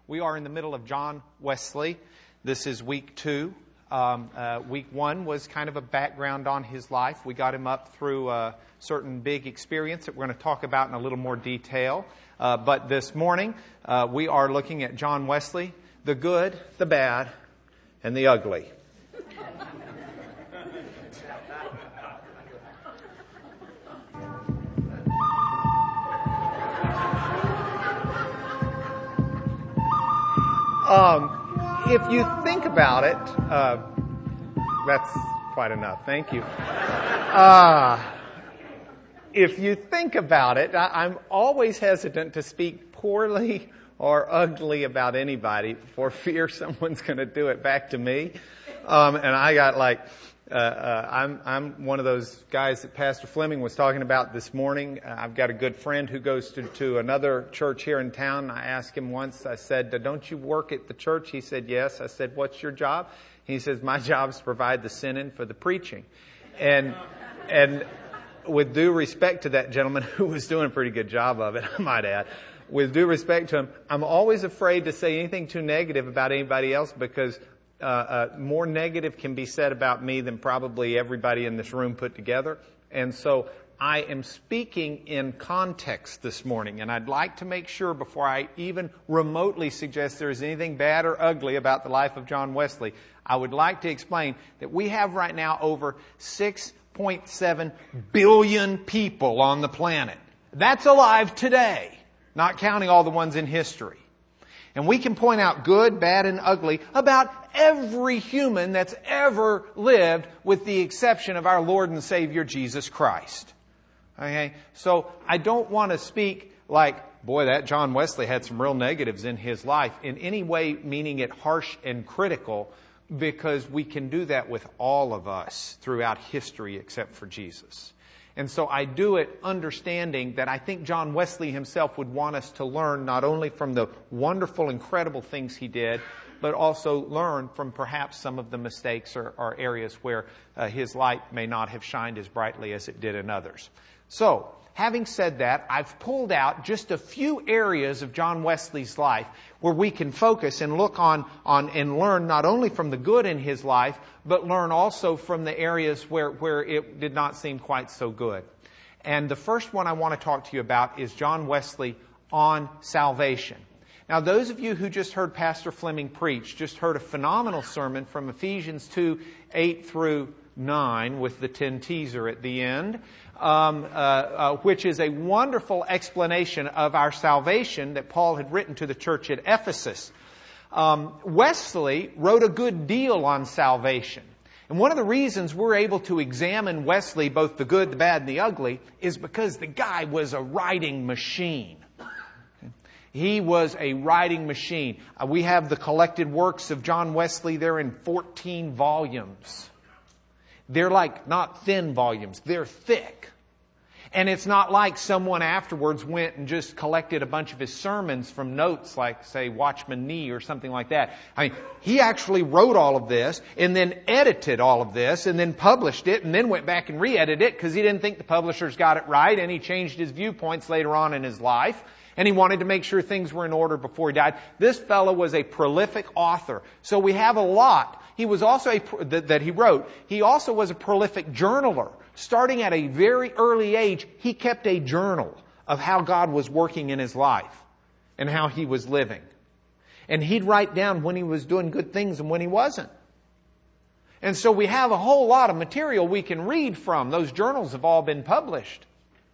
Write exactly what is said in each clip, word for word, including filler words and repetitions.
We are in the middle of John Wesley. This is week two. Um, uh, week one was kind of a background on his life. We got him up through a certain big experience that we're going to talk about in a little more detail. Uh, but this morning, uh, we are looking at John Wesley, the good, the bad, and the ugly. Um, if you think about it, uh, that's quite enough. Thank you. Uh, if you think about it, I, I'm always hesitant to speak poorly or ugly about anybody for fear someone's going to do it back to me. Um, and I got like, uh, uh, I'm, I'm one of those guys that Pastor Fleming was talking about this morning. Uh, I've got a good friend who goes to, to another church here in town. I asked him once, I said, don't you work at the church? He said, yes. I said, what's your job? He says, my job is to provide the send-in for the preaching. And, and with due respect to that gentleman who was doing a pretty good job of it, I might add, with due respect to him, I'm always afraid to say anything too negative about anybody else because uh, uh, more negative can be said about me than probably everybody in this room put together. And so I am speaking in context this morning, and I'd like to make sure before I even remotely suggest there is anything bad or ugly about the life of John Wesley, I would like to explain that we have right now over six point seven billion people on the planet. That's alive today, not counting all the ones in history. And we can point out good, bad, and ugly about every human that's ever lived with the exception of our Lord and Savior Jesus Christ. Okay? So I don't want to speak like, boy, that John Wesley had some real negatives in his life in any way meaning it harsh and critical, because we can do that with all of us throughout history except for Jesus. And so I do it understanding that I think John Wesley himself would want us to learn not only from the wonderful, incredible things he did, but also learn from perhaps some of the mistakes or, or areas where uh, his light may not have shined as brightly as it did in others. So, having said that, I've pulled out just a few areas of John Wesley's life where we can focus and look on, on and learn not only from the good in his life, but learn also from the areas where, where it did not seem quite so good. And the first one I want to talk to you about is John Wesley on salvation. Now, those of you who just heard Pastor Fleming preach just heard a phenomenal sermon from Ephesians two, eight through nine with the ten teaser at the end. Um, uh, uh, which is a wonderful explanation of our salvation that Paul had written to the church at Ephesus. Um, Wesley wrote a good deal on salvation. And one of the reasons we're able to examine Wesley, both the good, the bad, and the ugly, is because the guy was a writing machine. He was a writing machine. Uh, we have the collected works of John Wesley. They're in fourteen volumes. They're like not thin volumes, they're thick. And it's not like someone afterwards went and just collected a bunch of his sermons from notes like, say, Watchman Nee or something like that. I mean, he actually wrote all of this and then edited all of this and then published it and then went back and re-edited it because he didn't think the publishers got it right, and he changed his viewpoints later on in his life. And he wanted to make sure things were in order before he died. This fellow was a prolific author. So we have a lot. He was also a, that, that he wrote. He also was a prolific journaler. Starting at a very early age, he kept a journal of how God was working in his life and how he was living. And he'd write down when he was doing good things and when he wasn't. And so we have a whole lot of material we can read from. Those journals have all been published.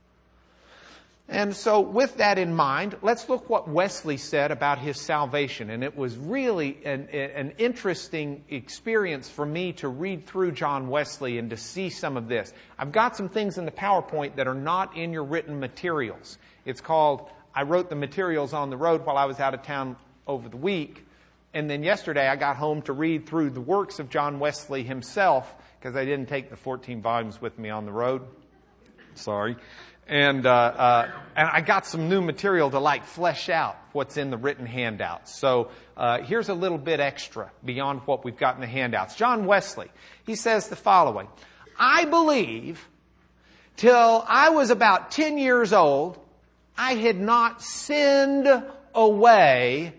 And so with that in mind, let's look what Wesley said about his salvation. And it was really an, an interesting experience for me to read through John Wesley and to see some of this. I've got some things in the PowerPoint that are not in your written materials. It's called, I wrote the materials on the road while I was out of town over the week. And then yesterday I got home to read through the works of John Wesley himself because I didn't take the fourteen volumes with me on the road. Sorry. And, uh, uh, and I got some new material to like flesh out what's in the written handouts. So, uh, here's a little bit extra beyond what we've got in the handouts. John Wesley, he says the following: I believe till I was about ten years old, I had not sinned away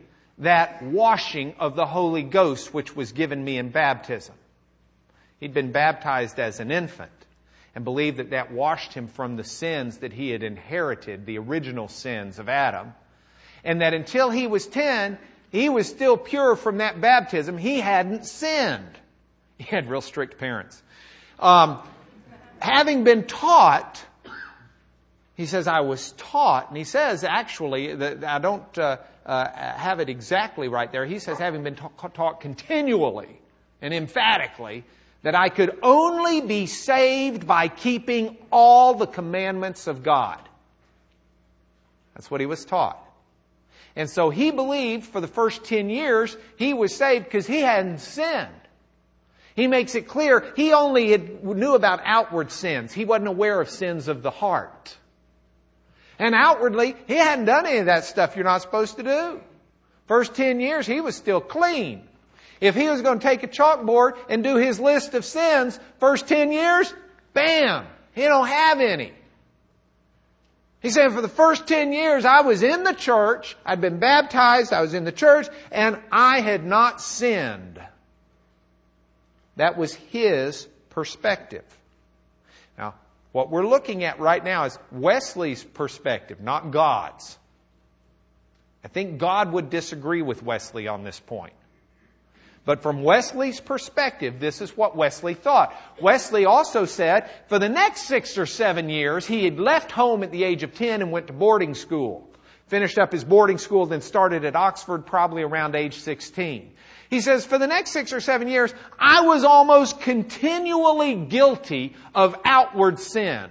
that washing of the Holy Ghost which was given me in baptism. He'd been baptized as an infant and believed that that washed him from the sins that he had inherited, the original sins of Adam. And that until he was ten, he was still pure from that baptism. He hadn't sinned. He had real strict parents. Um, having been taught, he says, I was taught, and he says actually, that I don't uh, uh, have it exactly right there. He says, having been ta- taught continually and emphatically, that I could only be saved by keeping all the commandments of God. That's what he was taught. And so he believed for the first ten years he was saved because he hadn't sinned. He makes it clear he only had, knew about outward sins. He wasn't aware of sins of the heart. And outwardly, he hadn't done any of that stuff you're not supposed to do. First ten years, he was still clean. If he was going to take a chalkboard and do his list of sins, first ten years, bam, he don't have any. He's saying for the first ten years, I was in the church, I'd been baptized, I was in the church, and I had not sinned. That was his perspective. Now, what we're looking at right now is Wesley's perspective, not God's. I think God would disagree with Wesley on this point. But from Wesley's perspective, this is what Wesley thought. Wesley also said for the next six or seven years, he had left home at the age of ten and went to boarding school. Finished up his boarding school, then started at Oxford probably around age sixteen. He says, for the next six or seven years, I was almost continually guilty of outward sin.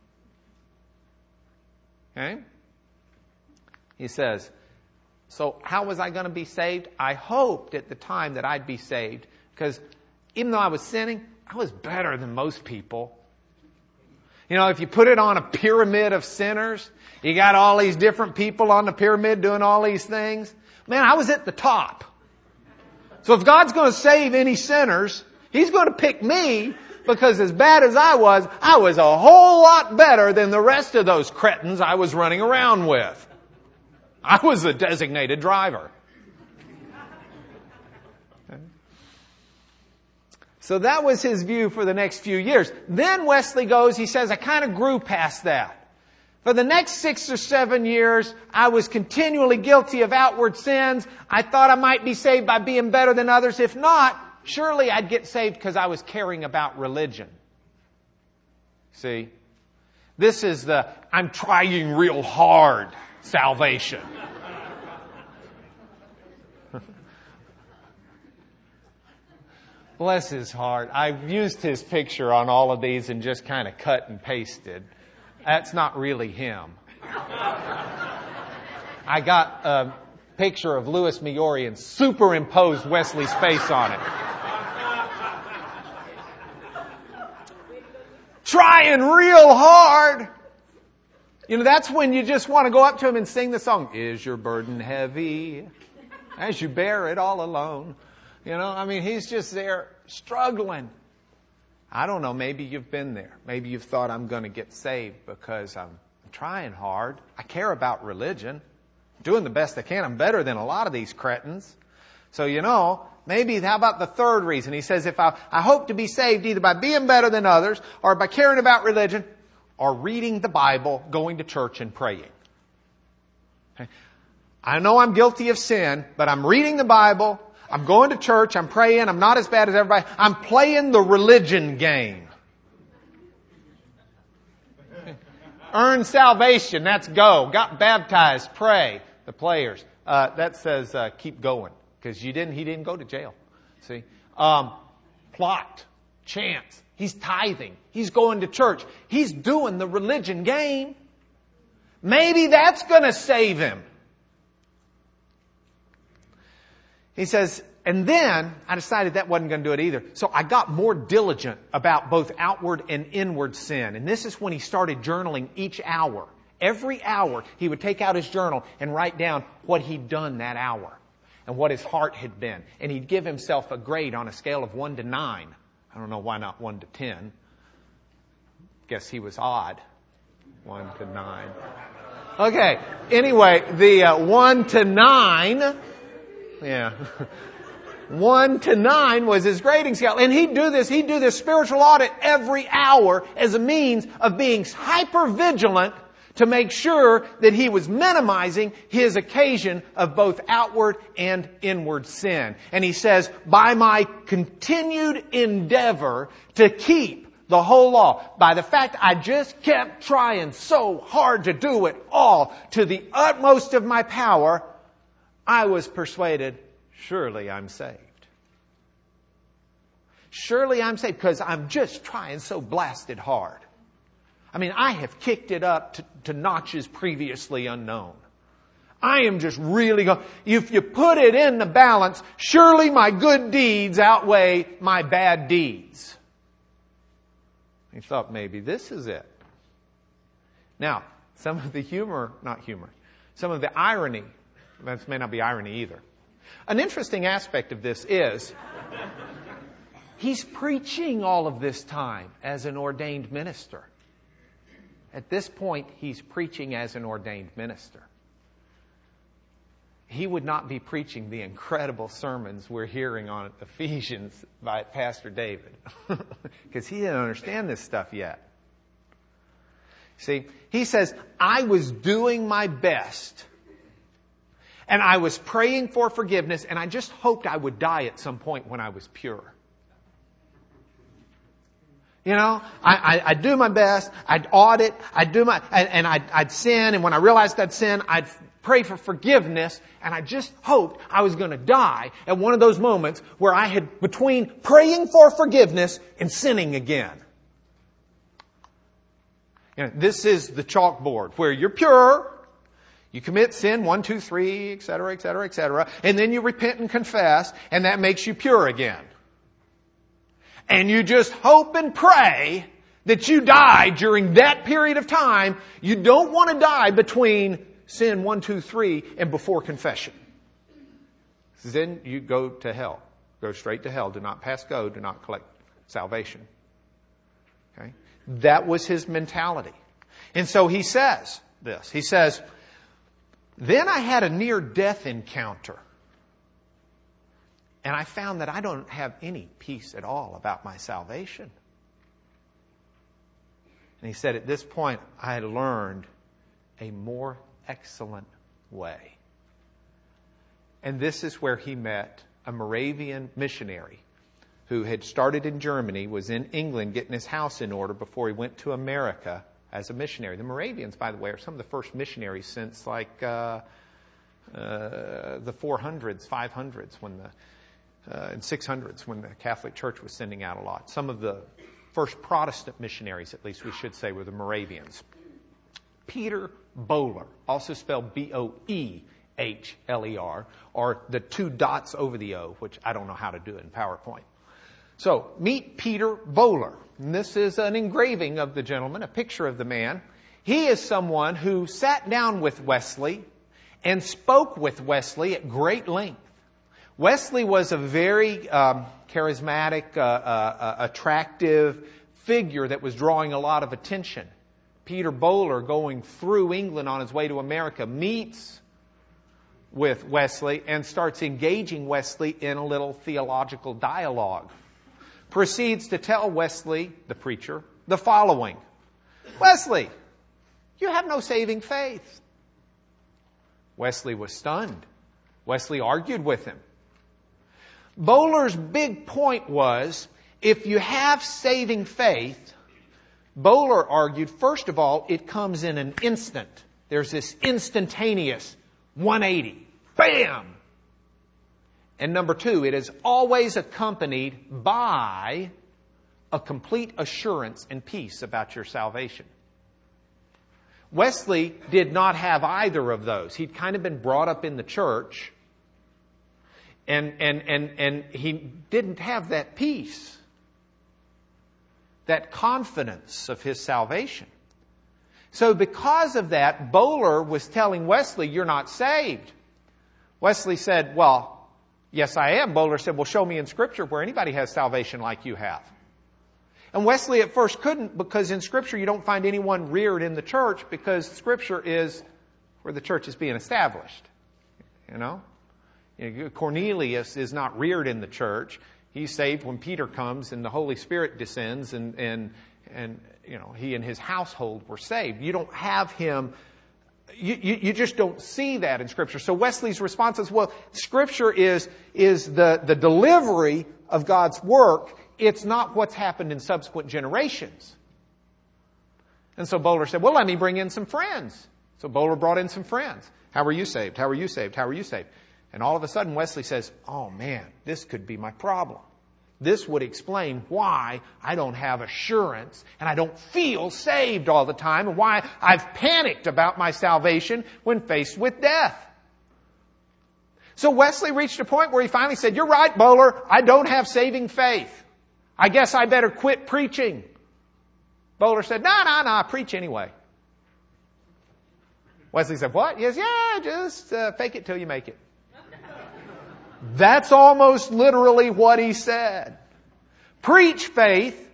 Okay? He says, so how was I going to be saved? I hoped at the time that I'd be saved because even though I was sinning, I was better than most people. You know, if you put it on a pyramid of sinners, you got all these different people on the pyramid doing all these things. Man, I was at the top. So if God's going to save any sinners, He's going to pick me because as bad as I was, I was a whole lot better than the rest of those cretins I was running around with. I was a designated driver. So that was his view for the next few years. Then Wesley goes, he says, I kind of grew past that. For the next six or seven years, I was continually guilty of outward sins. I thought I might be saved by being better than others. If not, surely I'd get saved because I was caring about religion. See? This is the, I'm trying real hard salvation. Bless his heart. I've used his picture on all of these and just kind of cut and pasted. That's not really him. I got a picture of Louis Miori and superimposed Wesley's face on it. Trying real hard. You know, that's when you just want to go up to him and sing the song, Is your burden heavy as you bear it all alone? You know, I mean, he's just there struggling. I don't know, maybe you've been there. Maybe you've thought, I'm going to get saved because I'm trying hard. I care about religion. I'm doing the best I can. I'm better than a lot of these cretins. So, you know, maybe, how about the third reason? He says, if I, I hope to be saved either by being better than others or by caring about religion or reading the Bible, going to church and praying. Okay. I know I'm guilty of sin, but I'm reading the Bible. I'm going to church, I'm praying, I'm not as bad as everybody. I'm playing the religion game. Earn salvation, that's go. Got baptized, pray. The players. Uh, that says uh, keep going. Because you didn't, he didn't go to jail. See? Um, plot, chance. He's tithing. He's going to church. He's doing the religion game. Maybe that's going to save him. He says, and then I decided that wasn't going to do it either. So I got more diligent about both outward and inward sin. And this is when he started journaling each hour. Every hour he would take out his journal and write down what he'd done that hour and what his heart had been. And he'd give himself a grade on a scale of one to nine. I don't know why not one to ten. Guess he was odd. One to nine. Okay. Anyway, the uh, one to nine... Yeah. One to nine was his grading scale. And he'd do this, he'd do this spiritual audit every hour as a means of being hyper vigilant to make sure that he was minimizing his occasion of both outward and inward sin. And he says, by my continued endeavor to keep the whole law, by the fact I just kept trying so hard to do it all to the utmost of my power, I was persuaded, surely I'm saved. Surely I'm saved because I'm just trying so blasted hard. I mean, I have kicked it up to, to notches previously unknown. I am just really going, if you put it in the balance, surely my good deeds outweigh my bad deeds. He thought maybe this is it. Now, some of the humor, not humor, some of the irony, that may not be irony either. An interesting aspect of this is, he's preaching all of this time as an ordained minister. At this point, he's preaching as an ordained minister. He would not be preaching the incredible sermons we're hearing on Ephesians by Pastor David. Because he didn't understand this stuff yet. See, he says, I was doing my best. And I was praying for forgiveness. And I just hoped I would die at some point when I was pure. You know, I, I, I'd do my best, I'd audit, I'd do my, and, and I'd, I'd sin, and when I realized I'd sin, I'd pray for forgiveness, and I just hoped I was going to die at one of those moments where I had, between praying for forgiveness and sinning again. You know, this is the chalkboard where you're pure, you commit sin, one, two, three, et cetera, et cetera, et cetera, and then you repent and confess, and that makes you pure again. And you just hope and pray that you die during that period of time. You don't want to die between sin one, two, three and before confession. Then you go to hell. Go straight to hell. Do not pass go. Do not collect salvation. Okay? That was his mentality. And so he says this. He says, then I had a near-death encounter. And I found that I don't have any peace at all about my salvation. And he said, at this point, I had learned a more excellent way. And this is where he met a Moravian missionary who had started in Germany, was in England getting his house in order before he went to America as a missionary. The Moravians, by the way, are some of the first missionaries since like uh, uh, the four hundreds, five hundreds, when the Uh, in six hundreds when the Catholic Church was sending out a lot. Some of the first Protestant missionaries, at least we should say, were the Moravians. Peter Böhler, also spelled B O E H L E R, or the two dots over the O, which I don't know how to do it in PowerPoint. So, meet Peter Böhler. And this is an engraving of the gentleman, a picture of the man. He is someone who sat down with Wesley and spoke with Wesley at great length. Wesley was a very um, charismatic, uh, uh, attractive figure that was drawing a lot of attention. Peter Böhler, going through England on his way to America, meets with Wesley and starts engaging Wesley in a little theological dialogue. Proceeds to tell Wesley, the preacher, the following. Wesley, you have no saving faith. Wesley was stunned. Wesley argued with him. Böhler's big point was, if you have saving faith, Böhler argued, first of all, it comes in an instant. There's this instantaneous one eighty. Bam! And number two, it is always accompanied by a complete assurance and peace about your salvation. Wesley did not have either of those. He'd kind of been brought up in the church, and and and and he didn't have that peace, that confidence of his salvation. So because of that, Böhler was telling Wesley, you're not saved. Wesley said, well, yes, I am. Böhler said, well, show me in Scripture where anybody has salvation like you have. And Wesley at first couldn't, because in Scripture you don't find anyone reared in the church, because Scripture is where the church is being established. You know? You know, Cornelius is not reared in the church. He's saved when Peter comes and the Holy Spirit descends, and, and, and you know, he and his household were saved. You don't have him, you, you, you just don't see that in Scripture. So Wesley's response is, well, Scripture is, is the, the delivery of God's work. It's not what's happened in subsequent generations. And so Bowler said, well, let me bring in some friends. So Bowler brought in some friends. How were you saved? How were you saved? How were you saved? And all of a sudden Wesley says, oh man, this could be my problem. This would explain why I don't have assurance and I don't feel saved all the time, and why I've panicked about my salvation when faced with death. So Wesley reached a point where he finally said, you're right, Bowler, I don't have saving faith. I guess I better quit preaching. Bowler said, no, no, no, preach anyway. Wesley said, what? Yes, yeah, just uh, fake it till you make it. That's almost literally what he said. Preach faith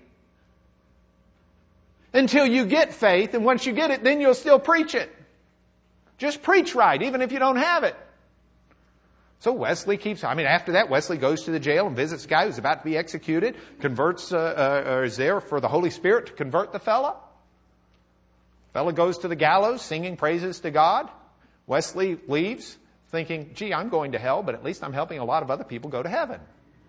until you get faith, and once you get it, then you'll still preach it. Just preach right, even if you don't have it. So Wesley keeps, I mean, after that, Wesley goes to the jail and visits a guy who's about to be executed, converts, uh, uh, or is there for the Holy Spirit to convert the fella. Fella goes to the gallows singing praises to God. Wesley leaves thinking, gee, I'm going to hell, but at least I'm helping a lot of other people go to heaven.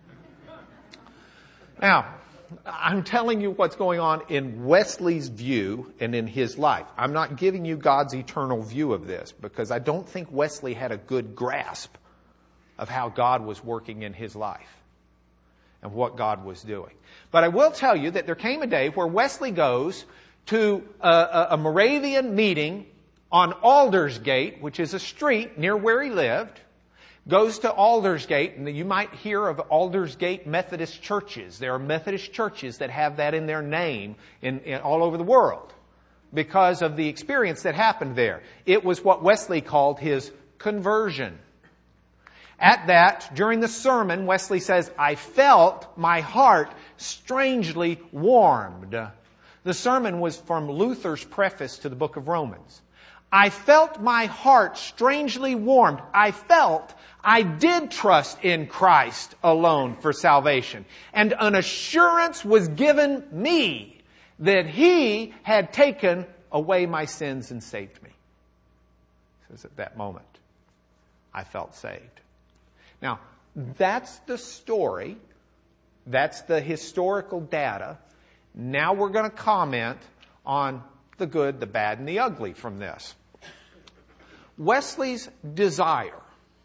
Now, I'm telling you what's going on in Wesley's view and in his life. I'm not giving you God's eternal view of this, because I don't think Wesley had a good grasp of how God was working in his life and what God was doing. But I will tell you that there came a day where Wesley goes to a, a Moravian meeting on Aldersgate, which is a street near where he lived, goes to Aldersgate, and you might hear of Aldersgate Methodist churches. There are Methodist churches that have that in their name in, in all over the world because of the experience that happened there. It was what Wesley called his conversion. At that, during the sermon, Wesley says, I felt my heart strangely warmed. The sermon was from Luther's preface to the book of Romans. I felt my heart strangely warmed. I felt I did trust in Christ alone for salvation. And an assurance was given me that He had taken away my sins and saved me. It says at that moment, I felt saved. Now, that's the story. That's the historical data. Now we're going to comment on the good, the bad, and the ugly from this. Wesley's desire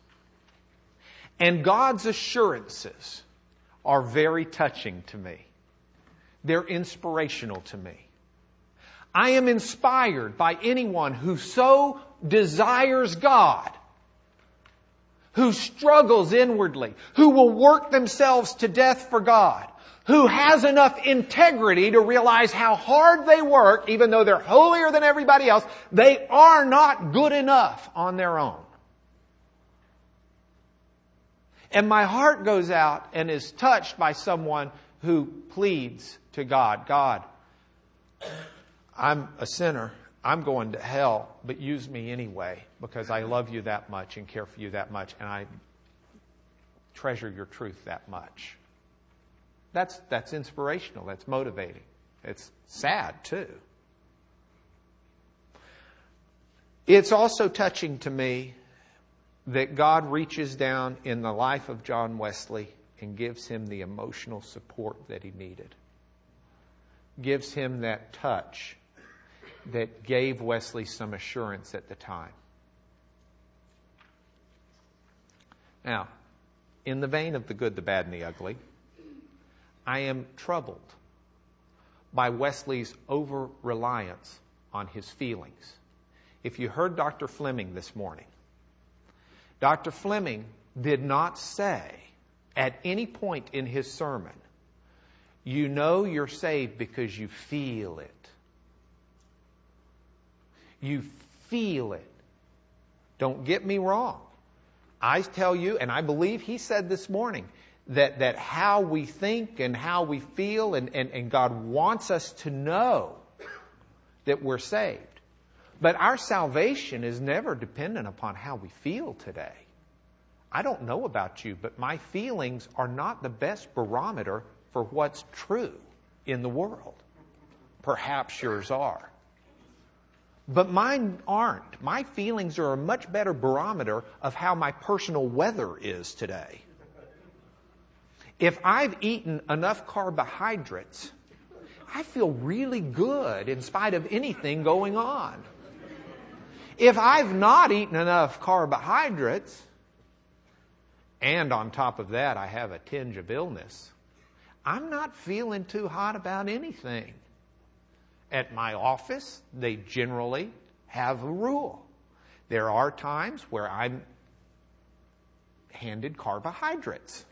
and God's assurances are very touching to me. They're inspirational to me. I am inspired by anyone who so desires God, who struggles inwardly, who will work themselves to death for God, who has enough integrity to realize how hard they work, even though they're holier than everybody else, they are not good enough on their own. And my heart goes out and is touched by someone who pleads to God, God, I'm a sinner. I'm going to hell, but use me anyway because I love you that much and care for you that much, and I treasure your truth that much. That's, that's inspirational. That's motivating. It's sad, too. It's also touching to me that God reaches down in the life of John Wesley and gives him the emotional support that he needed. Gives him that touch that gave Wesley some assurance at the time. Now, in the vein of the good, the bad, and the ugly, I am troubled by Wesley's over-reliance on his feelings. If you heard Doctor Fleming this morning, Doctor Fleming did not say at any point in his sermon, you know you're saved because you feel it. You feel it. Don't get me wrong. I tell you, and I believe he said this morning, that, that how we think and how we feel, and, and, and God wants us to know that we're saved. But our salvation is never dependent upon how we feel today. I don't know about you, but my feelings are not the best barometer for what's true in the world. Perhaps yours are. But mine aren't. My feelings are a much better barometer of how my personal weather is today. If I've eaten enough carbohydrates, I feel really good in spite of anything going on. If I've not eaten enough carbohydrates, and on top of that I have a tinge of illness, I'm not feeling too hot about anything. At my office, they generally have a rule. There are times where I'm handed carbohydrates.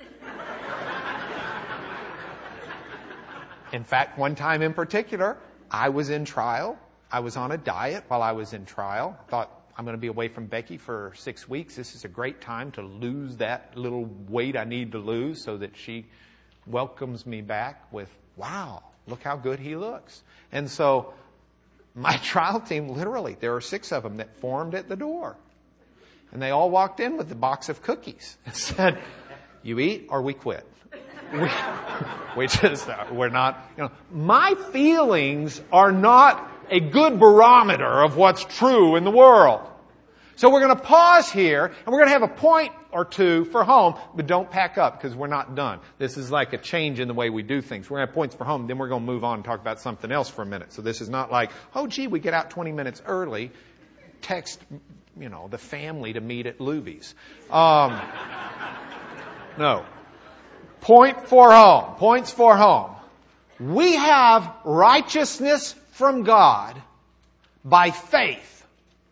In fact, one time in particular, I was in trial. I was on a diet while I was in trial. I thought, I'm going to be away from Becky for six weeks. This is a great time to lose that little weight I need to lose so that she welcomes me back with, wow, look how good he looks. And so my trial team, literally, there were six of them that formed at the door. And they all walked in with a box of cookies and said, you eat or we quit. We, we just, uh, we're not, you know, my feelings are not a good barometer of what's true in the world. So we're going to pause here and we're going to have a point or two for home, but don't pack up because we're not done. This is like a change in the way we do things. We're going to have points for home, then we're going to move on and talk about something else for a minute. So this is not like, oh gee, we get out twenty minutes early, text, you know, the family to meet at Luby's. Um, no. Point for home. Points for home. We have righteousness from God by faith,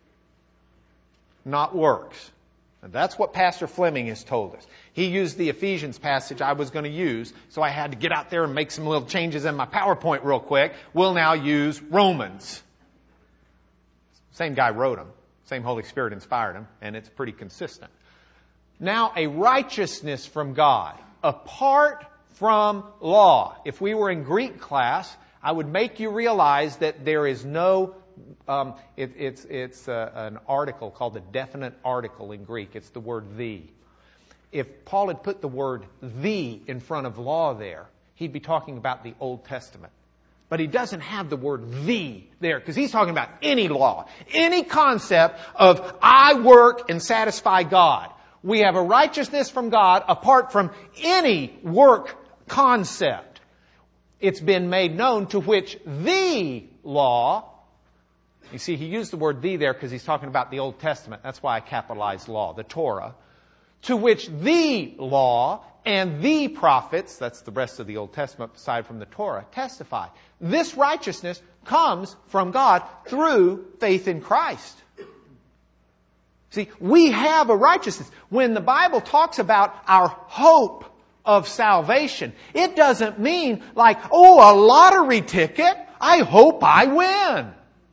not works. And that's what Pastor Fleming has told us. He used the Ephesians passage I was going to use, so I had to get out there and make some little changes in my PowerPoint real quick. We'll now use Romans. Same guy wrote them. Same Holy Spirit inspired them, and it's pretty consistent. Now, a righteousness from God, apart from law. If we were in Greek class, I would make you realize that there is no, um, it, it's, it's uh, an article called a definite article in Greek. It's the word the. If Paul had put the word the in front of law there, he'd be talking about the Old Testament. But he doesn't have the word the there because he's talking about any law, any concept of I work and satisfy God. We have a righteousness from God apart from any work concept. It's been made known to which the law, you see, he used the word the there because he's talking about the Old Testament. That's why I capitalized law, the Torah. To which the law and the prophets, that's the rest of the Old Testament aside from the Torah, testify. This righteousness comes from God through faith in Christ. See, we have a righteousness. When the Bible talks about our hope of salvation, it doesn't mean like, oh, a lottery ticket. I hope I win.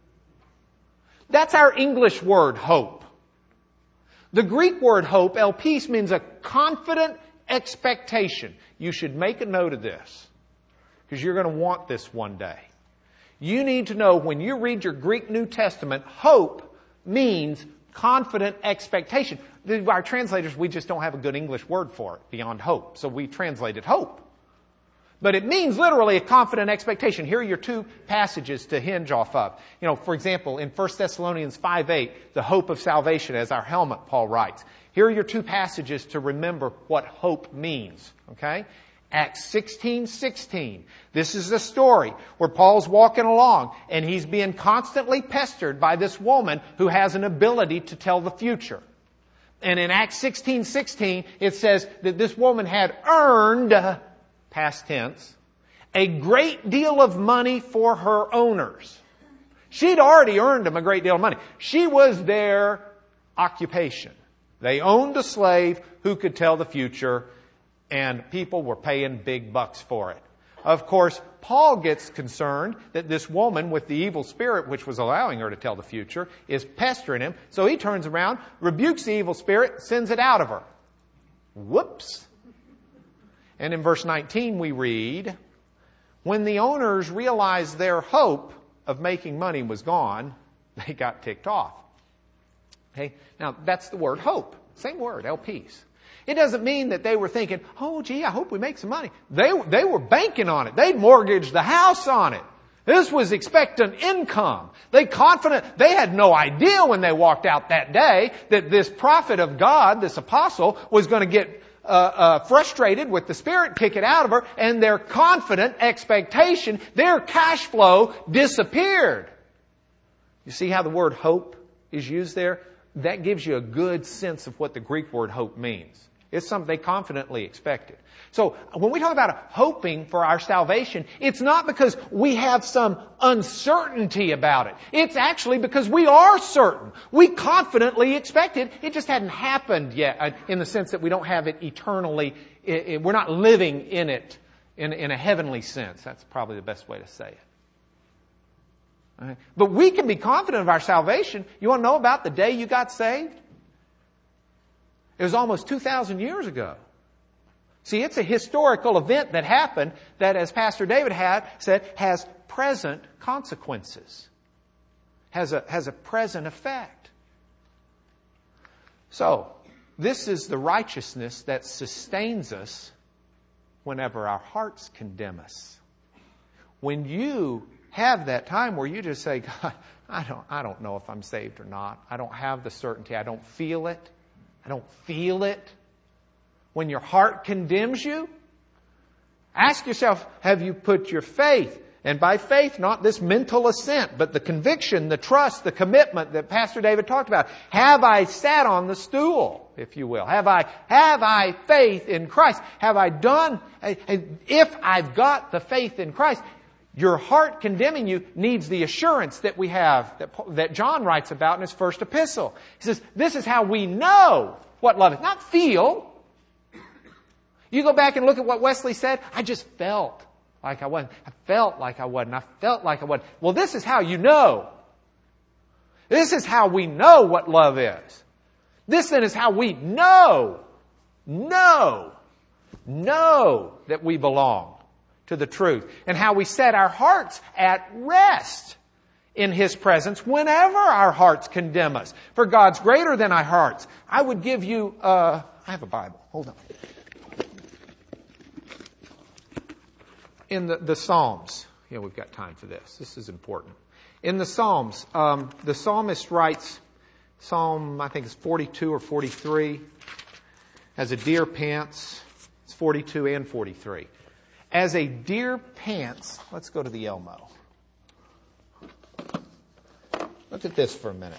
That's our English word, hope. The Greek word hope, elpis, means a confident expectation. You should make a note of this because you're going to want this one day. You need to know when you read your Greek New Testament, hope means confident expectation. Our translators, we just don't have a good English word for it beyond hope. So we translated hope. But it means literally a confident expectation. Here are your two passages to hinge off of. You know, for example, in First Thessalonians five eight, the hope of salvation as our helmet, Paul writes. Here are your two passages to remember what hope means. Okay? Acts sixteen sixteen. This is the story where Paul's walking along and he's being constantly pestered by this woman who has an ability to tell the future. And in Acts sixteen sixteen, it says that this woman had earned, past tense, a great deal of money for her owners. She'd already earned them a great deal of money. She was their occupation. They owned a slave who could tell the future, and people were paying big bucks for it. Of course, Paul gets concerned that this woman with the evil spirit, which was allowing her to tell the future, is pestering him. So he turns around, rebukes the evil spirit, sends it out of her. Whoops. And in verse nineteen we read, when the owners realized their hope of making money was gone, they got ticked off. Okay? Now, that's the word hope. Same word, elpis. It doesn't mean that they were thinking, oh, gee, I hope we make some money. They, they were banking on it. They'd mortgaged the house on it. This was expectant income. They confident, they had no idea when they walked out that day that this prophet of God, this apostle, was going to get uh, uh, frustrated with the Spirit, kick it out of her, and their confident expectation, their cash flow disappeared. You see how the word hope is used there? That gives you a good sense of what the Greek word hope means. It's something they confidently expected. So when we talk about hoping for our salvation, it's not because we have some uncertainty about it. It's actually because we are certain. We confidently expect it. It just hadn't happened yet in the sense that we don't have it eternally. We're not living in it in, in a heavenly sense. That's probably the best way to say it. Right? But we can be confident of our salvation. You want to know about the day you got saved? It was almost two thousand years ago. See, it's a historical event that happened that, as Pastor David had said, has present consequences. Has a, has a present effect. So, this is the righteousness that sustains us whenever our hearts condemn us. When you have that time where you just say, God, I don't, I don't know if I'm saved or not. I don't have the certainty. I don't feel it. I don't feel it. When your heart condemns you, ask yourself, have you put your faith, and by faith, not this mental assent, but the conviction, the trust, the commitment that Pastor David talked about. Have I sat on the stool, if you will? Have I, have I faith in Christ? Have I done, if I've got the faith in Christ, your heart condemning you needs the assurance that we have, that, that John writes about in his first epistle. He says, this is how we know what love is. Not feel. You go back and look at what Wesley said. I just felt like I wasn't. I felt like I wasn't. I felt like I wasn't. Well, this is how you know. This is how we know what love is. This then is how we know, know, know that we belong to the truth, and how we set our hearts at rest in His presence whenever our hearts condemn us. For God's greater than our hearts. I would give you, uh, I have a Bible. Hold on. In the, the Psalms, yeah, we've got time for this. This is important. In the Psalms, um, the psalmist writes, Psalm, I think it's forty-two or forty-three, as a deer pants. It's forty-two and forty-three. As a deer pants, let's go to the Elmo. Look at this for a minute.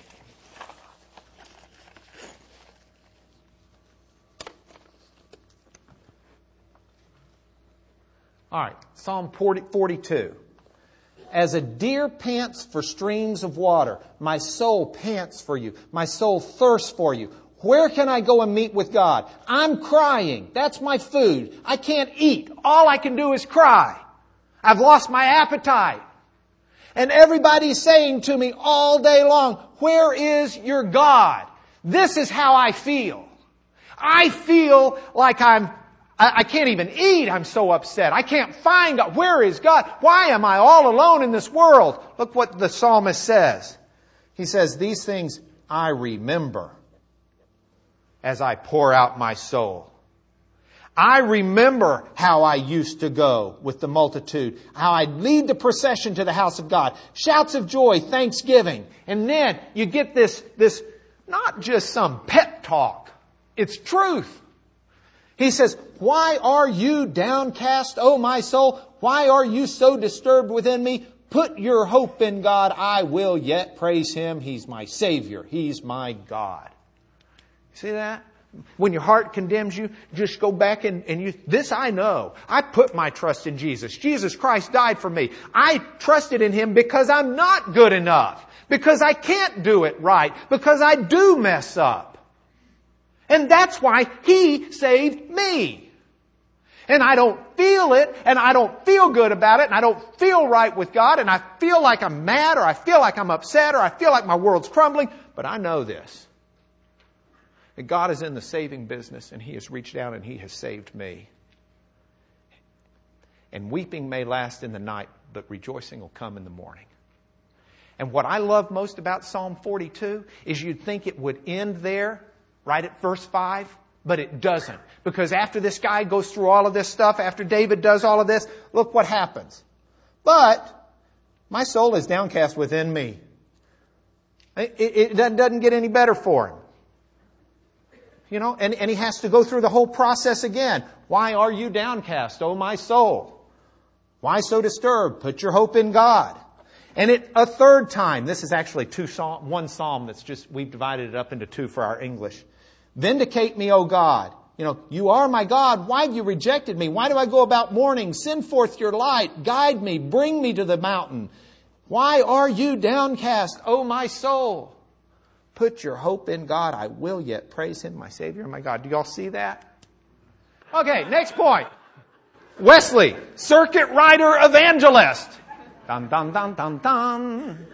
All right, Psalm forty-two. As a deer pants for streams of water, my soul pants for you. My soul thirsts for you. Where can I go and meet with God? I'm crying. That's my food. I can't eat. All I can do is cry. I've lost my appetite. And everybody's saying to me all day long, where is your God? This is how I feel. I feel like I'm, I, I can't even eat. I'm so upset. I can't find God. Where is God? Why am I all alone in this world? Look what the psalmist says. He says, these things I remember as I pour out my soul. I remember how I used to go with the multitude, how I'd lead the procession to the house of God. Shouts of joy, thanksgiving. And then you get this, this, not just some pep talk. It's truth. He says, why are you downcast, O my soul? Why are you so disturbed within me? Put your hope in God. I will yet praise Him. He's my Savior. He's my God. See that? When your heart condemns you, just go back and, and you, this I know. I put my trust in Jesus. Jesus Christ died for me. I trusted in Him because I'm not good enough. Because I can't do it right. Because I do mess up. And that's why He saved me. And I don't feel it, and I don't feel good about it, and I don't feel right with God, and I feel like I'm mad, or I feel like I'm upset, or I feel like my world's crumbling. But I know this. That God is in the saving business, and He has reached down and He has saved me. And weeping may last in the night, but rejoicing will come in the morning. And what I love most about Psalm forty-two is you'd think it would end there, right at verse five. But it doesn't. Because after this guy goes through all of this stuff, after David does all of this, look what happens. But my soul is downcast within me. It, it, it doesn't get any better for him. You know, and, and he has to go through the whole process again. Why are you downcast, O my soul? Why so disturbed? Put your hope in God. And it a third time, this is actually two psalm, one psalm that's just, we've divided it up into two for our English. Vindicate me, O God. You know, you are my God. Why have you rejected me? Why do I go about mourning? Send forth your light. Guide me. Bring me to the mountain. Why are you downcast, O my soul? Put your hope in God. I will yet praise Him, my Savior and my God. Do y'all see that? Okay, next point. Wesley, circuit rider evangelist. Dun, dun, dun, dun, dun.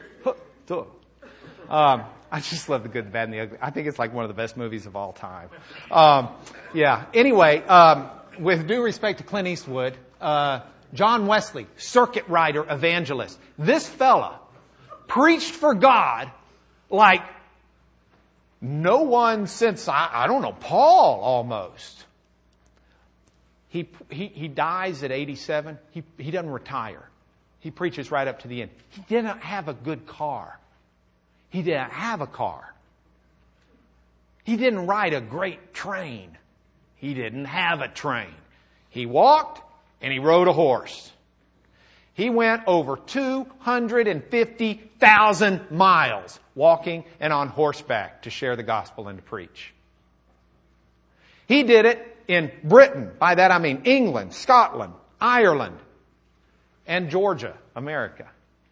Um, I just love The Good, the Bad, and the Ugly. I think it's like one of the best movies of all time. Um, yeah. Anyway, um, with due respect to Clint Eastwood, uh, John Wesley, circuit rider evangelist. This fella preached for God like no one since, I, I don't know, Paul almost. He, he, he dies at eighty-seven. He, he doesn't retire. He preaches right up to the end. He didn't have a good car. He didn't have a car. He didn't ride a great train. He didn't have a train. He walked and he rode a horse. He went over two hundred fifty thousand miles walking and on horseback to share the gospel and to preach. He did it in Britain. By that I mean England, Scotland, Ireland, and Georgia, America.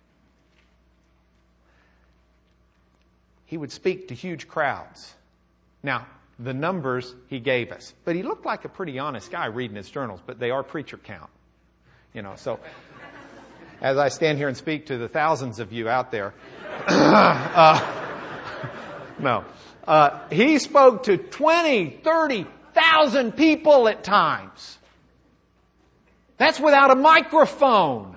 He would speak to huge crowds. Now, the numbers he gave us. But he looked like a pretty honest guy reading his journals, but they are preacher count. You know, so as I stand here and speak to the thousands of you out there, uh, no. Uh, he spoke to twenty, thirty thousand people at times. That's without a microphone.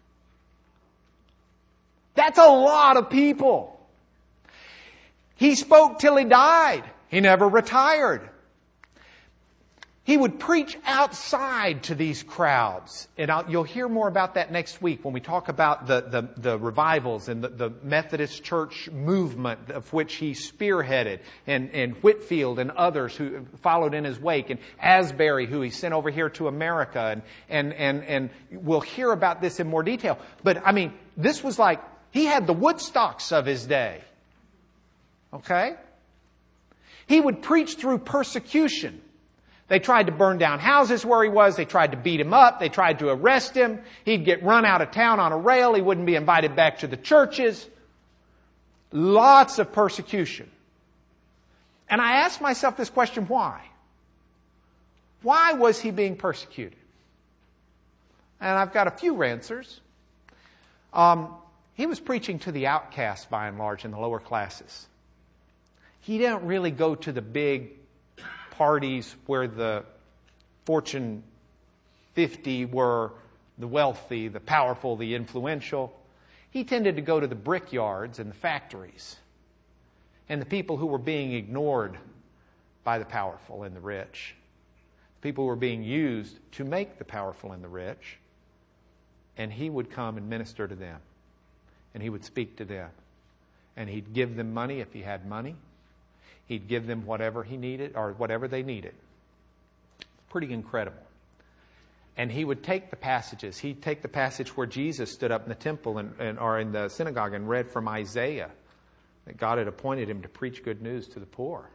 That's a lot of people. He spoke till he died. He never retired. He would preach outside to these crowds. And I'll, you'll hear more about that next week when we talk about the, the, the revivals and the, the Methodist Church movement of which he spearheaded, and, and Whitfield and others who followed in his wake, and Asbury, who he sent over here to America. And, and, and, and we'll hear about this in more detail. But, I mean, this was like, he had the Woodstocks of his day. Okay? He would preach through persecution. They tried to burn down houses where he was. They tried to beat him up. They tried to arrest him. He'd get run out of town on a rail. He wouldn't be invited back to the churches. Lots of persecution. And I asked myself this question, why? Why was he being persecuted? And I've got a few answers. Um, he was preaching to the outcasts by and large in the lower classes. He didn't really go to the big parties where the Fortune fifty were the wealthy, the powerful, the influential. He tended to go to the brickyards and the factories and the people who were being ignored by the powerful and the rich. People who were being used to make the powerful and the rich. And he would come and minister to them. And he would speak to them. And he'd give them money if he had money. He'd give them whatever he needed or whatever they needed. Pretty incredible. And he would take the passages. He'd take the passage where Jesus stood up in the temple and, and or in the synagogue and read from Isaiah that God had appointed him to preach good news to the poor.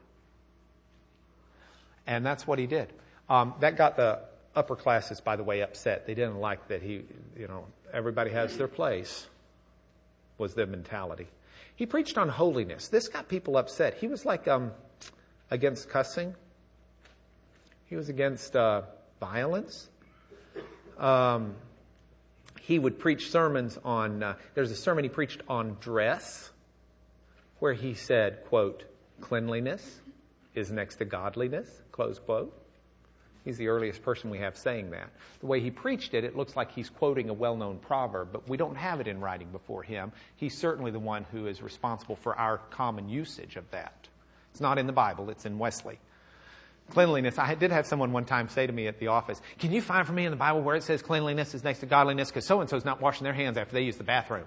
And that's what he did. Um, that got the upper classes, by the way, upset. They didn't like that he, you know, everybody has their place, was their mentality. He preached on holiness. This got people upset. He was like um, against cussing. He was against uh, violence. Um, he would preach sermons on, uh, there's a sermon he preached on dress, where he said, quote, cleanliness is next to godliness, close quote. He's the earliest person we have saying that. The way he preached it, it looks like he's quoting a well-known proverb, but we don't have it in writing before him. He's certainly the one who is responsible for our common usage of that. It's not in the Bible, it's in Wesley. Cleanliness. I did have someone one time say to me at the office, can you find for me in the Bible where it says cleanliness is next to godliness because so-and-so's not washing their hands after they use the bathroom?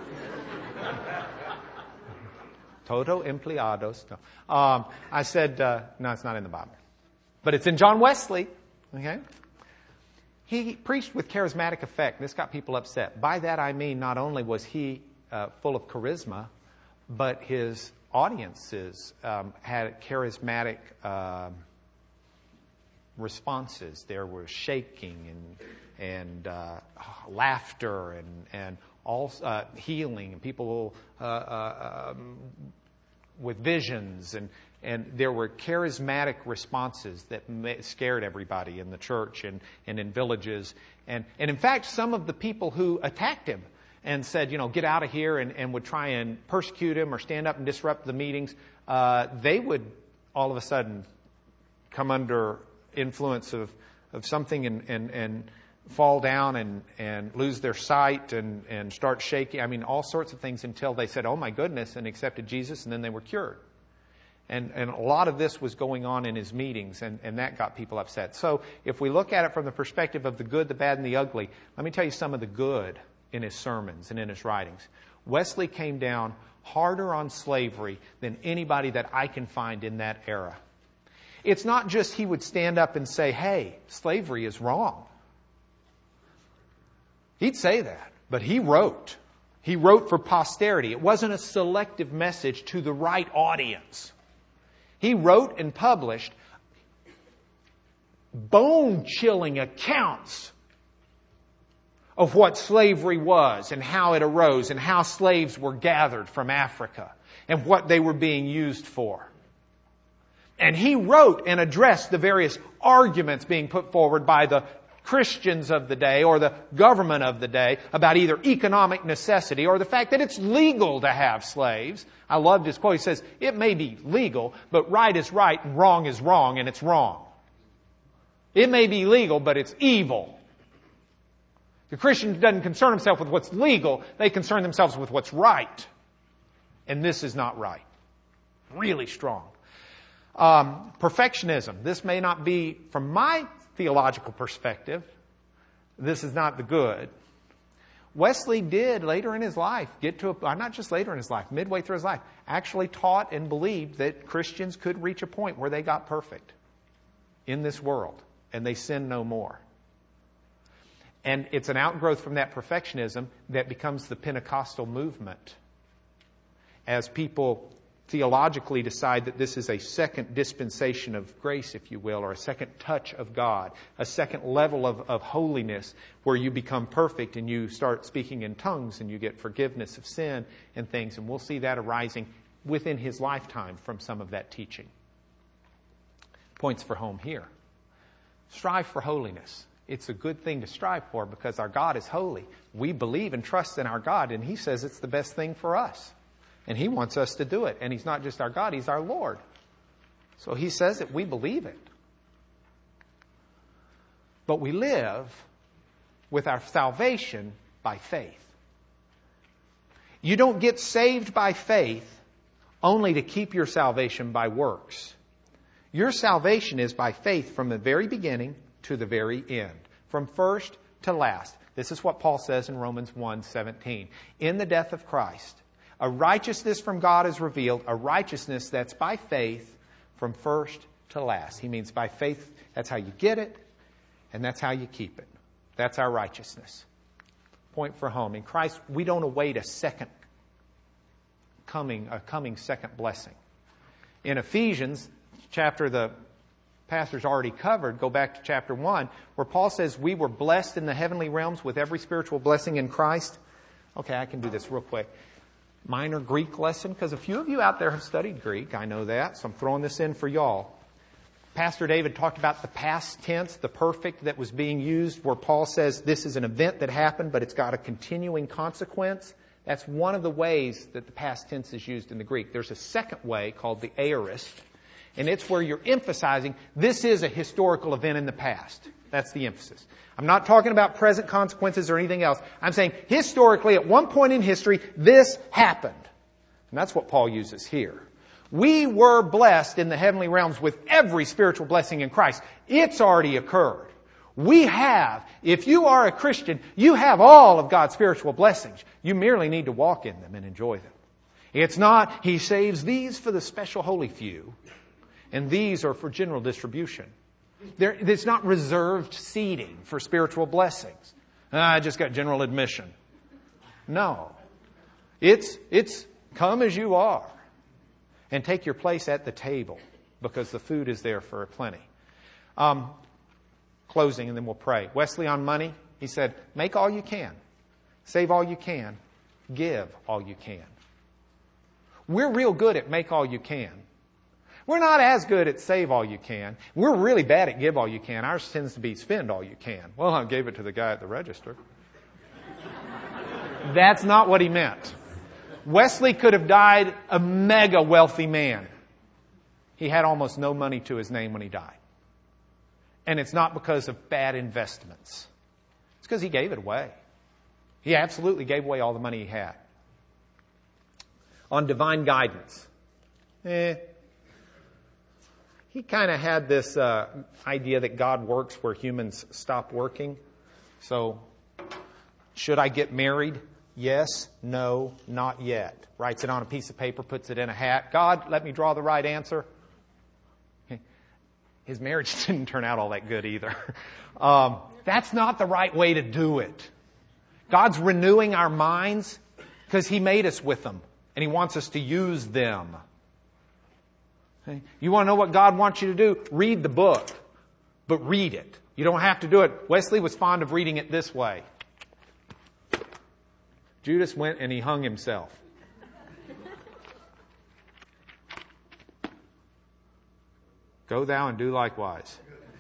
Todo empleados. No. Um, I said, uh, no, it's not in the Bible. But it's in John Wesley. Okay? He preached with charismatic effect. This got people upset. By that I mean not only was he uh, full of charisma, but his audiences um, had charismatic uh, responses. There was shaking and and uh, laughter and and all uh, healing and people uh, uh, um, with visions and and there were charismatic responses that scared everybody in the church and, and in villages and and in fact some of the people who attacked him and said, you know, get out of here and, and would try and persecute him or stand up and disrupt the meetings, uh, they would all of a sudden come under influence of, of something and, and, and fall down and, and lose their sight and, and start shaking. I mean, all sorts of things until they said, oh my goodness, and accepted Jesus, and then they were cured. And, and a lot of this was going on in his meetings, and, and that got people upset. So if we look at it from the perspective of the good, the bad, and the ugly, let me tell you some of the good in his sermons and in his writings. Wesley came down harder on slavery than anybody that I can find in that era. It's not just he would stand up and say, hey, slavery is wrong. He'd say that, but he wrote. He wrote for posterity. It wasn't a selective message to the right audience. He wrote and published bone-chilling accounts of what slavery was and how it arose and how slaves were gathered from Africa and what they were being used for. And he wrote and addressed the various arguments being put forward by the Christians of the day or the government of the day about either economic necessity or the fact that it's legal to have slaves. I loved his quote. He says, it may be legal, but right is right and wrong is wrong, and it's wrong. It may be legal, but it's evil. The Christian doesn't concern himself with what's legal. They concern themselves with what's right. And this is not right. Really strong. Um, perfectionism. This may not be, from my theological perspective, this is not the good. Wesley did later in his life get to a, not just later in his life, midway through his life, actually taught and believed that Christians could reach a point where they got perfect in this world and they sin no more. And it's an outgrowth from that perfectionism that becomes the Pentecostal movement as people theologically decide that this is a second dispensation of grace, if you will, or a second touch of God, a second level of, of holiness where you become perfect and you start speaking in tongues and you get forgiveness of sin and things. And we'll see that arising within his lifetime from some of that teaching. Points for home here. Strive for holiness. It's a good thing to strive for because our God is holy. We believe and trust in our God, and he says it's the best thing for us. And he wants us to do it. And he's not just our God, he's our Lord. So he says it, we believe it. But we live with our salvation by faith. You don't get saved by faith only to keep your salvation by works. Your salvation is by faith from the very beginning to the very end. From first to last. This is what Paul says in Romans one seventeen. In the death of Christ, a righteousness from God is revealed, a righteousness that's by faith from first to last. He means by faith, that's how you get it, and that's how you keep it. That's our righteousness. Point for home. In Christ, we don't await a second coming, a coming second blessing. In Ephesians, chapter the pastor's already covered, go back to chapter one, where Paul says we were blessed in the heavenly realms with every spiritual blessing in Christ. Okay, I can do this real quick. Minor Greek lesson, because a few of you out there have studied Greek. I know that, so I'm throwing this in for y'all. Pastor David talked about the past tense, the perfect that was being used, where Paul says this is an event that happened, but it's got a continuing consequence. That's one of the ways that the past tense is used in the Greek. There's a second way called the aorist, and it's where you're emphasizing this is a historical event in the past. That's the emphasis. I'm not talking about present consequences or anything else. I'm saying historically, at one point in history, this happened. And that's what Paul uses here. We were blessed in the heavenly realms with every spiritual blessing in Christ. It's already occurred. We have, if you are a Christian, you have all of God's spiritual blessings. You merely need to walk in them and enjoy them. It's not, He saves these for the special holy few, and these are for general distribution. There, it's not reserved seating for spiritual blessings. Ah, I just got general admission. No. It's, it's come as you are and take your place at the table because the food is there for plenty. Um, closing, and then we'll pray. Wesley on money, he said, make all you can. Save all you can. Give all you can. We're real good at make all you can. We're not as good at save all you can. We're really bad at give all you can. Ours tends to be spend all you can. Well, I gave it to the guy at the register. That's not what he meant. Wesley could have died a mega wealthy man. He had almost no money to his name when he died. And it's not because of bad investments. It's because he gave it away. He absolutely gave away all the money he had. On divine guidance. Eh. He kind of had this uh, idea that God works where humans stop working. So, should I get married? Yes, no, not yet. Writes it on a piece of paper, puts it in a hat. God, let me draw the right answer. His marriage didn't turn out all that good either. Um, that's not the right way to do it. God's renewing our minds because He made us with them and He wants us to use them. Okay? You want to know what God wants you to do? Read the book, but read it. You don't have to do it. Wesley was fond of reading it this way. Judas went and he hung himself. Go thou and do likewise.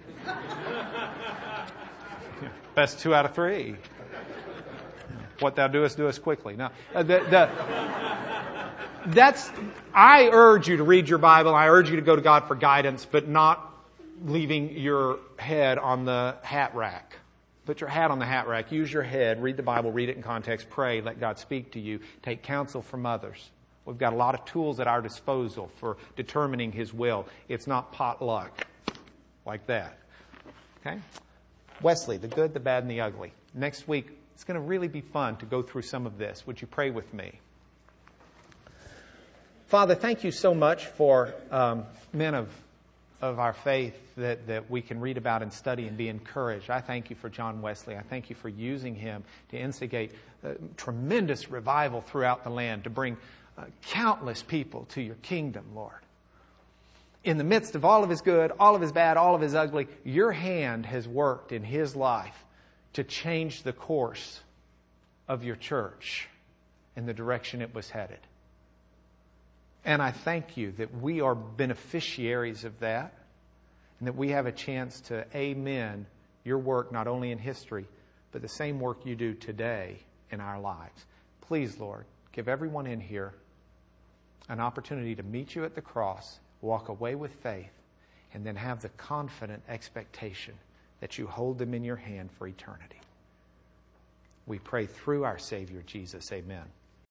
Best two out of three. What thou doest, doest quickly. Now, the, the, that's, I urge you to read your Bible. I urge you to go to God for guidance, but not leaving your head on the hat rack. Put your hat on the hat rack. Use your head. Read the Bible. Read it in context. Pray. Let God speak to you. Take counsel from others. We've got a lot of tools at our disposal for determining His will. It's not potluck like that. Okay? Wesley, the good, the bad, and the ugly. Next week, it's going to really be fun to go through some of this. Would you pray with me? Father, thank you so much for um, men of of our faith that, that we can read about and study and be encouraged. I thank you for John Wesley. I thank you for using him to instigate uh, tremendous revival throughout the land, to bring uh, countless people to your kingdom, Lord. In the midst of all of his good, all of his bad, all of his ugly, your hand has worked in his life to change the course of your church in the direction it was headed. And I thank you that we are beneficiaries of that and that we have a chance to amen your work not only in history, but the same work you do today in our lives. Please, Lord, give everyone in here an opportunity to meet you at the cross, walk away with faith, and then have the confident expectation that you hold them in your hand for eternity. We pray through our Savior Jesus. Amen.